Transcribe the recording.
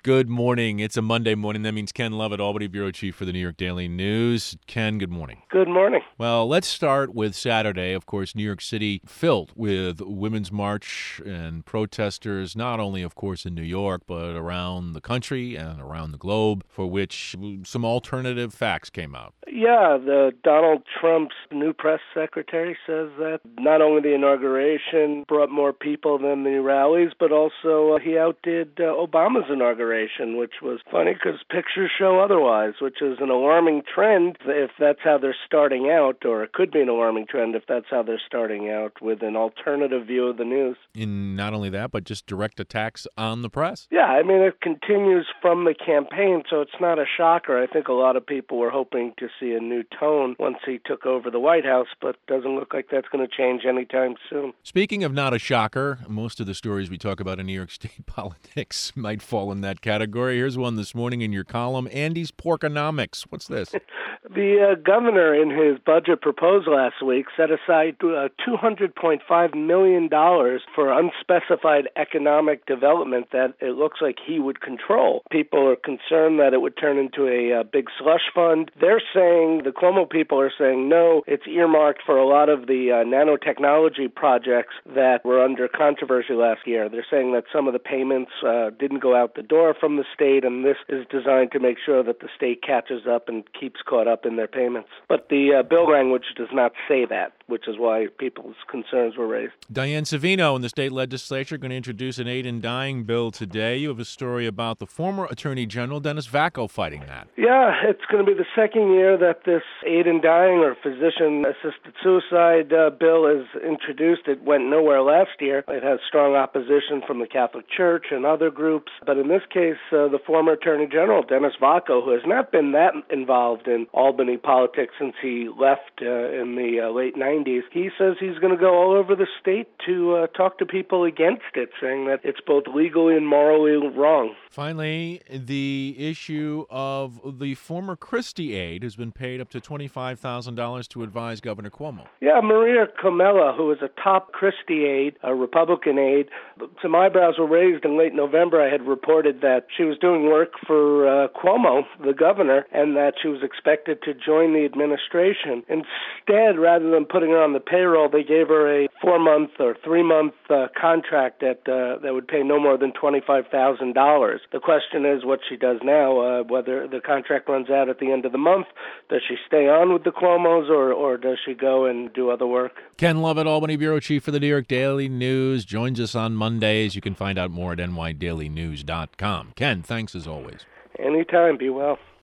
Good morning. It's a Monday morning. That means Ken Lovett, Albany Bureau Chief for the New York Daily News. Ken, good morning. Good morning. Well, let's start with Saturday. Of course, New York City filled with Women's March and protesters, not only, of course, in New York, but around the country and around the globe, for which some alternative facts came out. Yeah, Donald Trump's new press secretary says that not only the inauguration brought more people than the rallies, but also he outdid Obama's inauguration, which was funny because pictures show otherwise, which is an alarming trend if that's how they're starting out, or it could be an alarming trend if that's how they're starting out, with an alternative view of the news. In not only that, but just direct attacks on the press. Yeah, I mean, it continues from the campaign, so it's not a shocker. I think a lot of people were hoping to see a new tone once he took over the White House, but doesn't look like that's going to change anytime soon. Speaking of not a shocker, most of the stories we talk about in New York State politics might fall in that category. Here's one this morning in your column, Andy's Porkonomics. What's this? The governor, in his budget proposal last week, set aside $200.5 million for unspecified economic development that it looks like he would control. People are concerned that it would turn into a big slush fund. They're saying, the Cuomo people are saying, no, it's earmarked for a lot of the nanotechnology projects that were under controversy last year. They're saying that some of the payments didn't go out the door from the state, and this is designed to make sure that the state catches up and keeps caught up in their payments. But the bill language does not say that, which is why people's concerns were raised. Diane Savino in the state legislature going to introduce an aid in dying bill today. You have a story about the former Attorney General, Dennis Vacco, fighting that. Yeah, it's going to be the second year that this aid in dying or physician-assisted suicide bill is introduced. It went nowhere last year. It has strong opposition from the Catholic Church and other groups. But in this case, the former Attorney General, Dennis Vacco, who has not been that involved in Albany politics since he left in the late 90s, he says he's going to go all over the state to talk to people against it, saying that it's both legally and morally wrong. Finally, the issue of the former Christie aide who's been paid up to $25,000 to advise Governor Cuomo. Yeah, Maria Comella, who is a top Christie aide, a Republican aide. Some eyebrows were raised in late November. I had reported that she was doing work for Cuomo, the governor, and that she was expected to join the administration. Instead, rather than putting her on the payroll, they gave her a 4-month or 3-month contract that would pay no more than $25,000. The question is what she does now, whether the contract runs out at the end of the month. Does she stay on with the Cuomos, or does she go and do other work? Ken Lovett, Albany Bureau Chief for the New York Daily News, joins us on Mondays. You can find out more at nydailynews.com. Ken, thanks as always. Anytime. Be well.